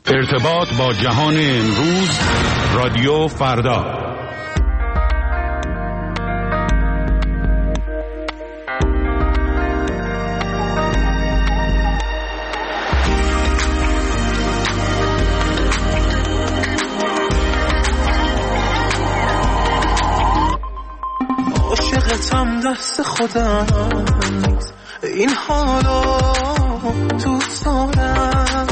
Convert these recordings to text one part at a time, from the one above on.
ارتباط با جهان امروز، رادیو فردا. عاشقتم دست خودم این حالا دوست دارم،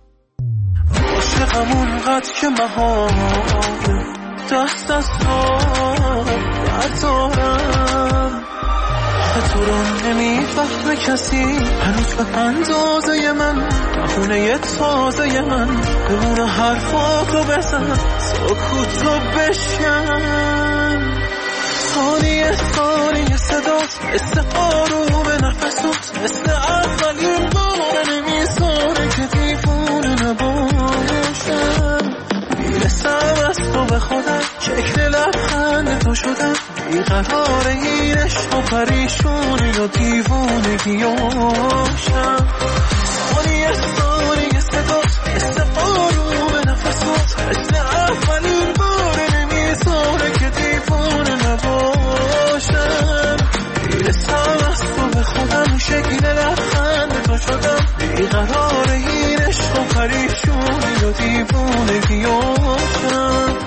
عاشقم اونقدر که محال دست از تو بردارم. تو رو نمیفهمه کسی هنوز به اندازه من، بخونه تازه من بمونه حرفاتو بزن سکوتو بشکن. ثانیه ثانیه صدات مثل آروم نفسات، مثل اولین بار نمیذاره که دیوونه نباشم. میرسم از تو به خودم، شکل لبخند تو شدم، بیقرار این عشق و پریشونی و دیوونگیاشم. ثانیه ثانیه صدات مثل آروم نفسات، مثل اولین بار نمیذاره که دیوونه نباشم. میرسم از تو به خودم، شکل لبخند تو شدم، بیقرار این عشق و پریشونی و دیوونگیاشم.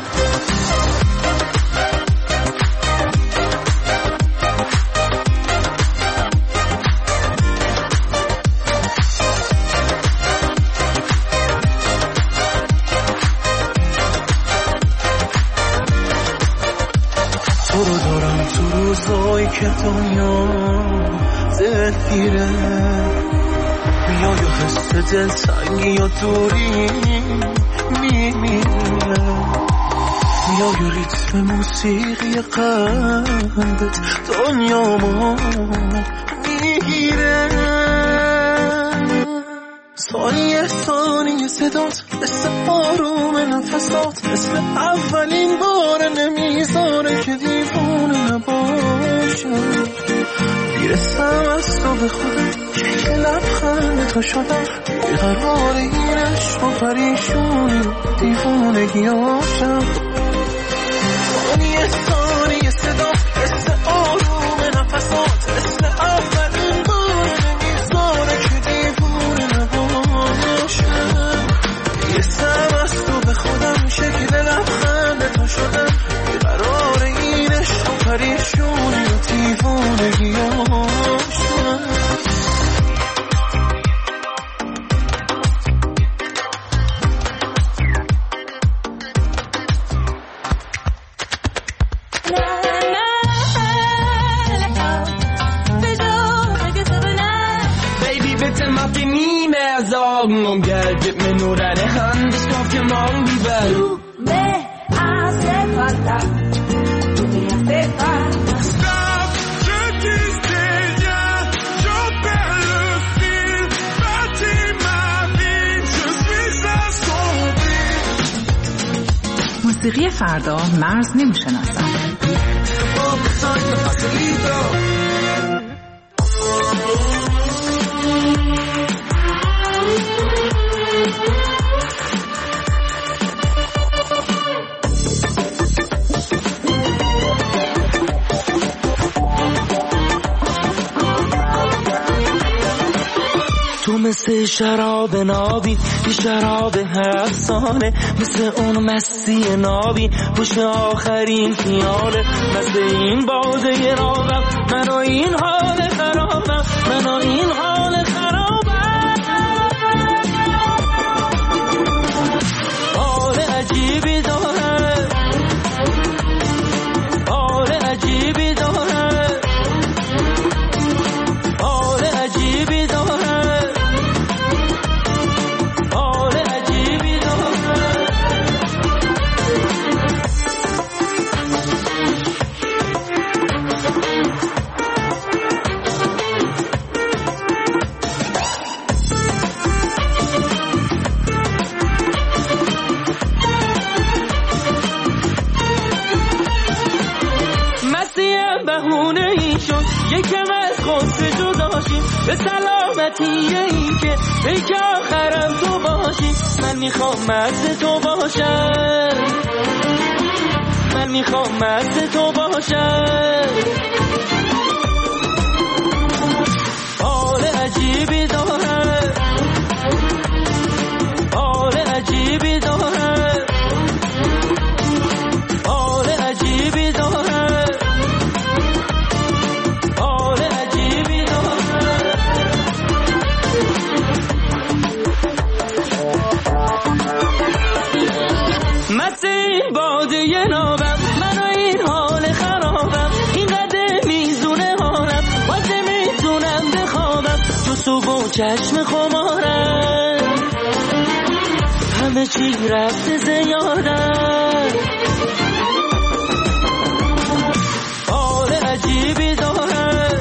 تو رو دارم تو روزایی که دنیا دلگیره، میای و حس دلتنگی و دوری میمیره، میای و ریتم موسیقی قلبت دنیامو میگیره. ثانیه ثانیه صدات مثل آروم نفسات، مثل اولین بار نمیذاره که دیوونه نباشم. میرسم از تو به خودم، شکل لبخند تو شدم، بیقرار این عشق و پریشونی و دیوونگیاشم. ثانیه ثانیه صدات مثل آروم نفسات، مثل اولین بار نمیذاره که دیوونه نباشم. میرسم از تو به خودم، شکل لبخند تو شدم، بیقرار این عشق و پریشونی و دیوونگیاشم. Und Geld, gib mir nur deine Hand, ich glaub, wir morgen wieder. Du me hace falta, du me hace falta. Stop, je disais rien, je perds le fil, bâtis ma vie, je suis assombri. موسیقی فردا مرز نمیشناسن. تو مثل شراب نابی، بی شراب افسانه، مثل اون مستی نابی پشت آخرین خیاله، مثل این باده رابم، منو این حال خرابم، منو این حال خرابم. حال عجیبی داره، حال عجیبی داره، حال عجیبی داره. یکم از خود جدا شیم، به سلامتی این که پیک آخرم تو باشی. چی من میخوام مست تو باشم، من میخوام مست تو باشم. حال عجیبی دارم، حال عجیبی دارم، حال عجیبی دارم، حال عجیبی دارم. مست این باده نابم، من و این حال خرابم، این قدر میزونه حالم، واسه میتونم بخوابم، جو صبح و چشم خمارم، همه چی رفته زیادم. حال عجیبی دارم،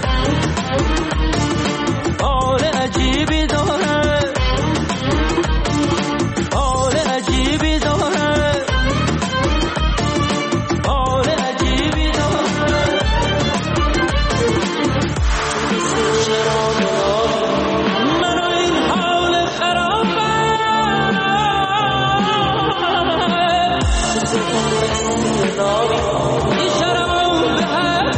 حال عجیبی دارم، حال عجیبی دارم، حال عجیبی دارم. من و این حال خرابم، این شرم به هر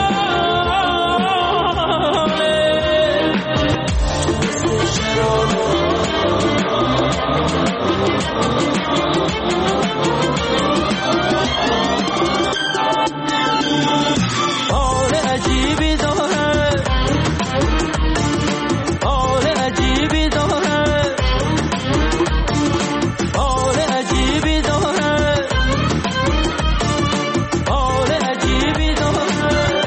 حال عجیبی دارم، حال عجیبی دارم، حال عجیبی دارم، حال عجیبی دارم.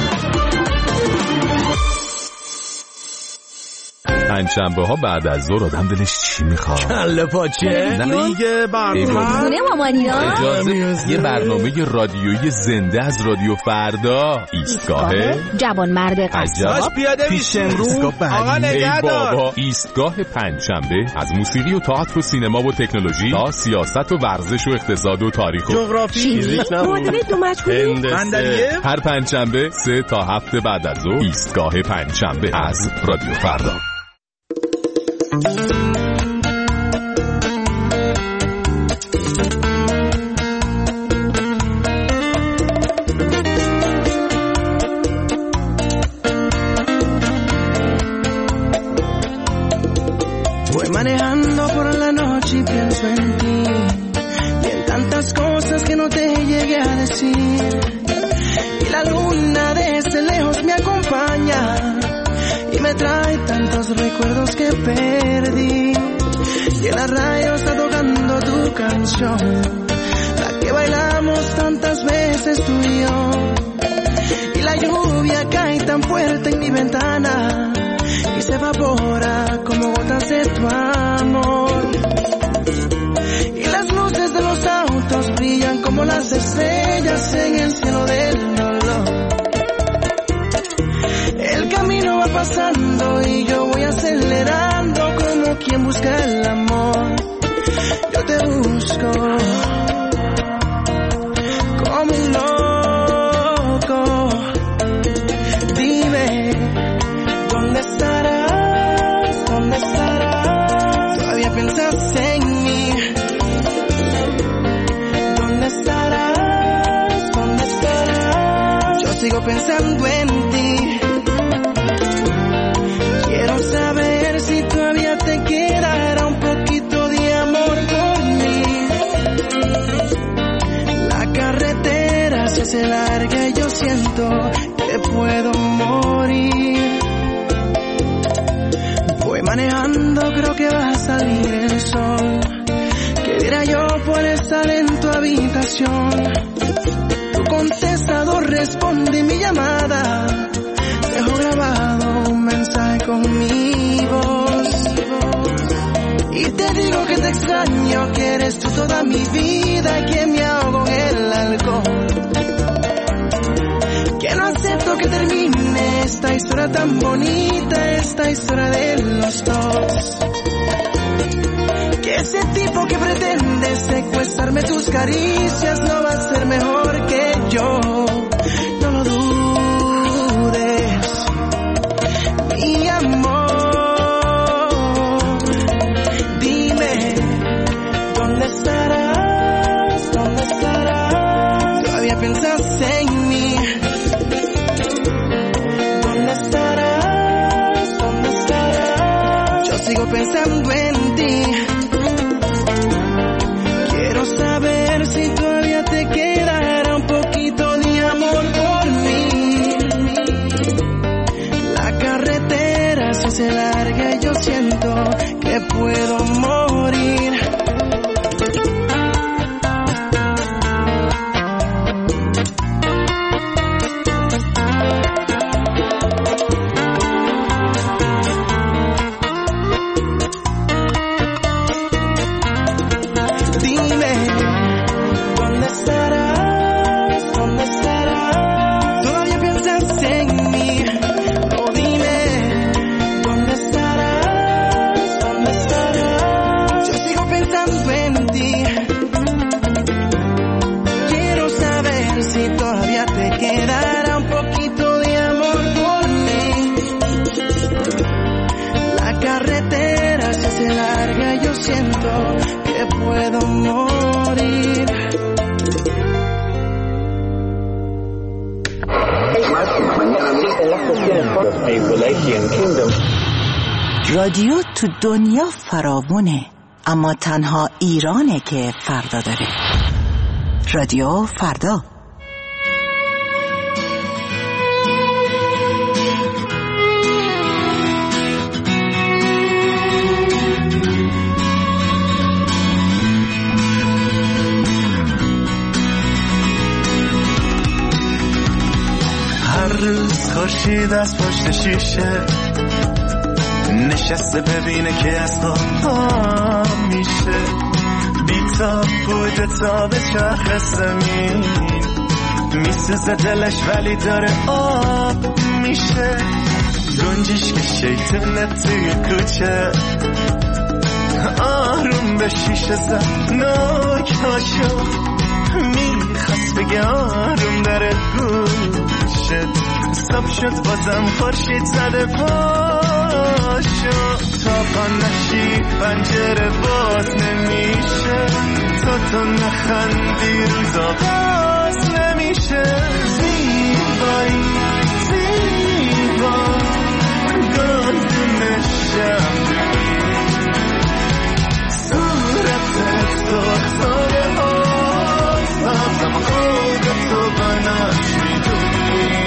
پنجشنبه ها بعد از ظهر آدم دلش چی میخواد؟ کله پاچه دیگه برنامه خونه مامانینا. اجازه یه برنامه رادیویی زنده از رادیو فردا. ایستگاه جوان مرد قصاب پیاده میشه امروز. آقا نگهدار. بابا ایستگاه پنجشنبه از موسیقی و تئاتر و سینما و تکنولوژی تا سیاست و ورزش و اقتصاد و تاریخ و جغرافی معادله دو مجهولی هندسه. هر پنجشنبه 3 تا 7 بعد از ظهر. ایستگاه پنجشنبه از رادیو فردا. Voy manejando por la noche y pienso en ti y en tantas cosas que no te llegué a decir. Y la luna desde lejos me acompaña y me trae tantos recuerdos que perdí. Y en la radio está tocando tu canción, la que bailamos tantas veces tú y yo. Y la lluvia cae tan fuerte en mi ventana y se evapora como gotas de tu amor. Y las luces de los autos brillan como las estrellas en el cielo del dolor. El camino va pasando y yo voy acelerando como quien busca el amor. Yo te busco como un loco. Dime, ¿dónde estarás? ¿Dónde estarás? Todavía piensas en mí. ¿Dónde estarás? ¿Dónde estarás? Yo sigo pensando en ti. Quiero saber si todavía te quedará un poquito de amor por mí. La carretera se hace larga y yo siento que puedo morir. Voy manejando, creo que va a salir el sol. ¿Qué dirá yo por estar en tu habitación? Tu contestador responde mi llamada. Dejo grabado un mensaje con mi voz. Y te digo que te extraño, que eres tú toda mi vida, que me ahogo en el alcohol. Que no acepto que termine esta historia tan bonita, esta historia de los dos. Que ese tipo que pretende secuestrarme tus caricias no va a ser mejor que yo. No lo dudes, mi amor. Dime, extraña yo siento que puedo morir. رادیو تو دنیا فراوونه، اما تنها ایرانه که فردا داره. رادیو فردا. هر روز خورشید از پشت شیشه نشسته ببینه که از خواب میشه، بی‌تاب بوده تا به چرخ زمین، میسوزه دلش ولی داره آب میشه. گنجش که شیطونه توی کوچه آروم به شیشه زد ناکاشو، میخواست بگه آروم داره گوشه، صبح شد بازم خورشید زده پاشو، تا پا نشی پنجره باز نمیشه، تا نخندی روزا باز نمیشه. زیبایی زیبا گلدون شمعی، صورتت دختر آفتابم، خودت تو بناش میدونی.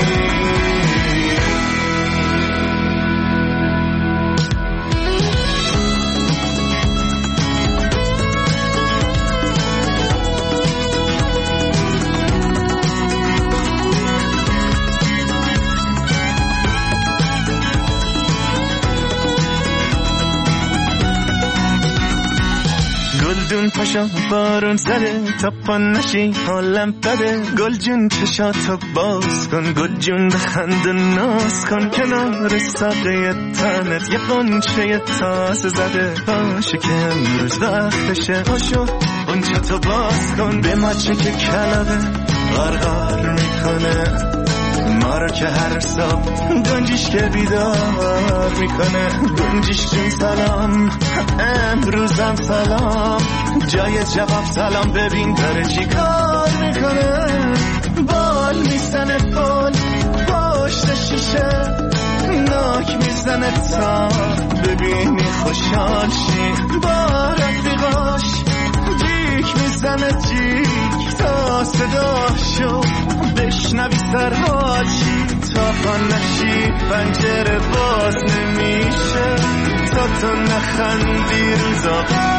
گلدون پاشا بارون زده، تا پا نشی حالم بده، گل جون چشاتو باز کن، گل جون بخند و ناز کن، کنار ساقه تنت یه قنچه تازه زده، باشه که امروز وقتشه، پاشو قنچتو باز کن، به ماچه که کلابه غرغر میکنه، ما رو که هر صبح گنجیش که بیدار میکنه. گنجیش جون سلام، امروزم سلام، جای جواب سلام، ببین داره چی کار میکنه. بال میزنه بال پشت شیشه، ناک میزنه تا ببینی خوشحال شی، با رفیقاش جیک میزنه جیک تا صداشو بشنوی سرحال شی، تا پا نشی پنجره باز نمیشه، تا تو نخندی روزا